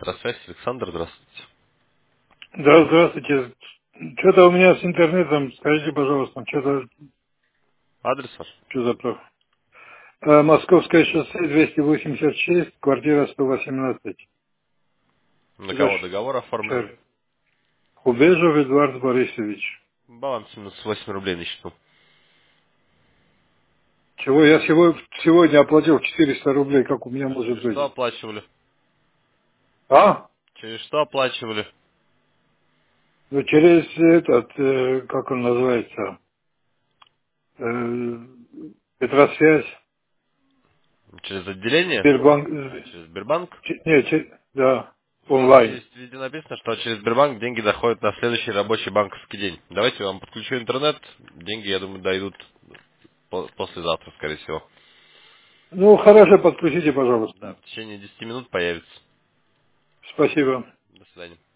Электросвязь, Александр, здравствуйте. Да, здравствуйте. Что-то у меня с интернетом, скажите, пожалуйста, Адрес ваш? что за прав? Московское шоссе 286, квартира 118. На Это кого договор оформлен? Хубежев Эдуард Борисович. Баланс минус 8 рублей на счету. Чего я сегодня оплатил 400 рублей, как у меня может Через что быть? оплачивали? А? Через что оплачивали? Ну, через этот, как он называется, Петросвязь, Через отделение? Сбербанк, Через Сбербанк? да, Ну, вот онлайн. здесь везде написано, что через Сбербанк деньги доходят на следующий рабочий банковский день. Давайте я вам подключу интернет. Деньги, я думаю, дойдут послезавтра, скорее всего. Ну, хорошо, подключите, Да, пожалуйста. в течение 10 минут появится. Спасибо. До свидания.